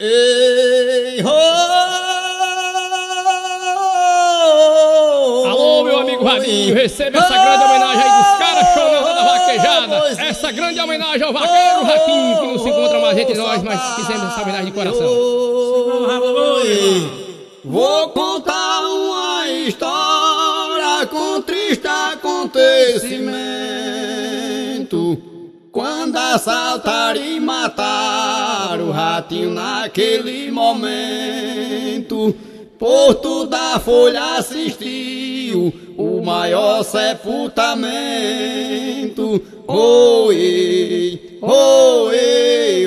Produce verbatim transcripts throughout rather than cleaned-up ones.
Ei, ho! Alô, meu amigo Rabinho, receba essa grande homenagem aí dos caras chorando da vaquejada. Essa grande homenagem ao vaqueiro Ratinho, que não se encontra mais entre nós, mas fizemos essa homenagem de coração. Vou contar uma história com triste acontecimento. Quando assaltaram e mataram o Ratinho naquele momento, Porto da Folha assistiu o maior sepultamento. Oi, oi,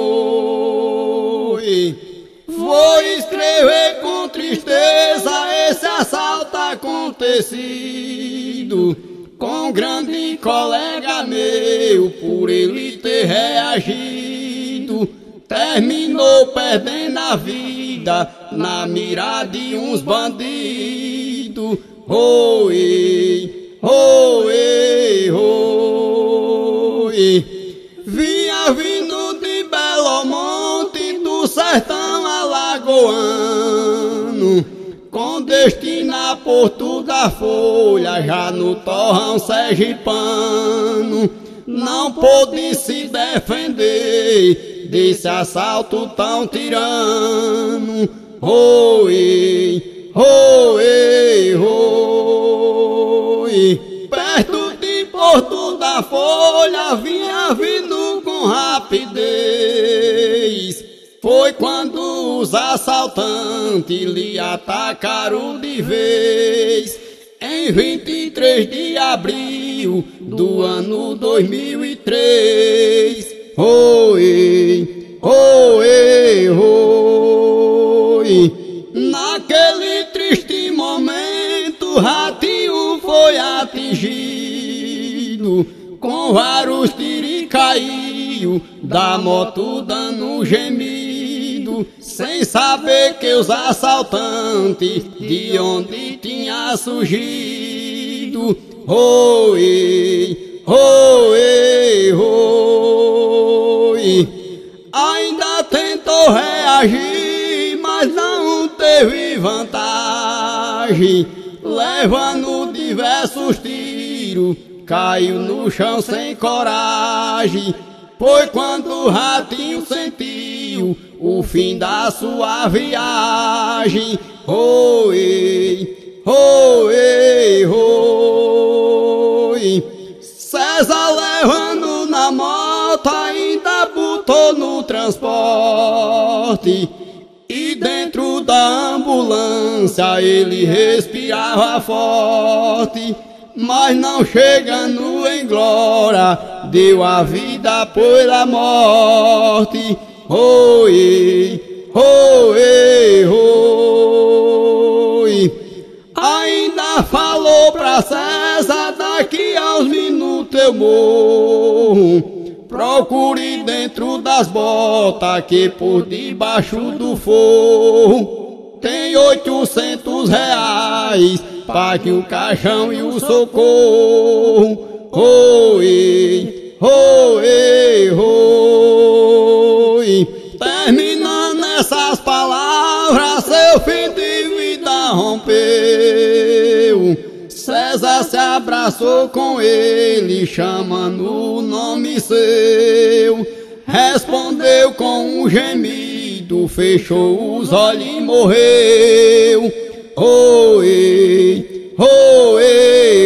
oi. Vou escrever com tristeza esse assalto acontecido com grande colega meu, por ele ter reagido, terminou perdendo a vida na mira de uns bandidos. Oi, oi, oi. Vinha vindo de Belo Monte, do sertão alagoano, com destino a Porto da Folha, já no torrão sergipano. Não pôde se defender desse assalto tão tirano. Oi, oi, oi. Perto de Porto da Folha vinha vindo com rapidez. Foi quando os assaltantes lhe atacaram de vez. Em vinte e três de abril do ano dois mil e três. Oi, oi, oi. Naquele triste momento, Ratinho foi atingido com vários tiros e caiu da moto dando um gemido, sem saber que os assaltantes de onde tinha surgido. Oi, oi, oi. Ainda tentou reagir, mas não teve vantagem, levando diversos tiros, caiu no chão sem coragem. Foi quando o Ratinho sentiu o fim da sua viagem. Oi, oi, oi. César levando na moto ainda botou no transporte, e dentro da ambulância ele respirava forte. Mas não chegando em glória, deu a vida pela morte. Oi, oi, oi. Ainda falou pra César: daqui aos minutos eu morro. Procure dentro das botas que por debaixo do forro tem oitocentos reais, pague o caixão e o socorro. Oi, oi, oi. Terminando essas palavras, seu fim de vida rompeu. César se abraçou com ele, chamando o nome seu. Respondeu com um gemido, fechou os olhos e morreu. Oi, oi,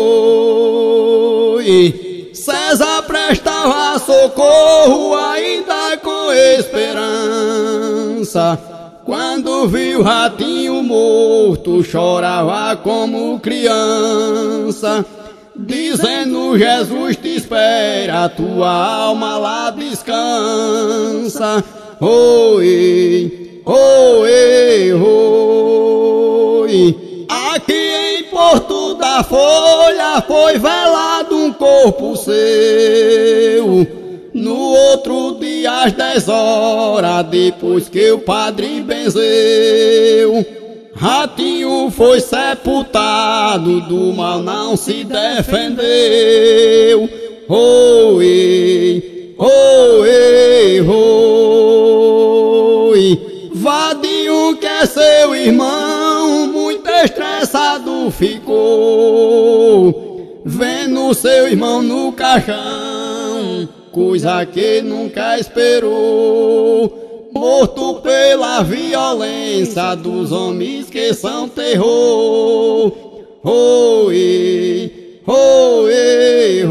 oi. César prestava socorro ainda com esperança. Quando viu o Ratinho morto, chorava como criança, dizendo: Jesus te espera, tua alma lá descansa. Oi, oi, oi. Aqui em Porto da Folha foi velado um corpo seu. No outro dia às dez horas, depois que o padre benzeu, Ratinho foi sepultado, do mal não se defendeu. Oi, oi, oi. Vadinho, que é seu irmão, muito estressado ficou, vendo seu irmão no caixão, coisa que nunca esperou, morto pela violência dos homens que são terror. Oi, oi,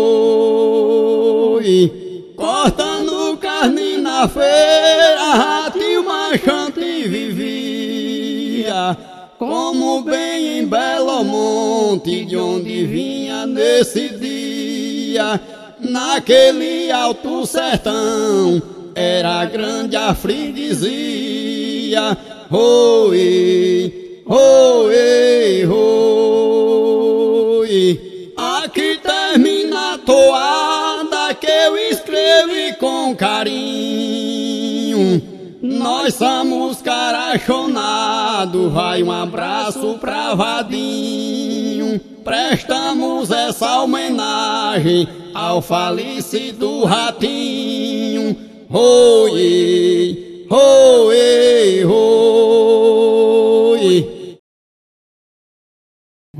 oi, cortando carne na feira, ratinho marchante vivia, como bem em Belo Monte, de onde vinha nesse dia. Naquele alto sertão era grande a freguesia. Oi, oi, oi, aqui termina a toada que eu escrevi com carinho. Nós somos carachonados, vai um abraço pra Vadinho. Prestamos essa homenagem ao falecido Ratinho. Oi, oi.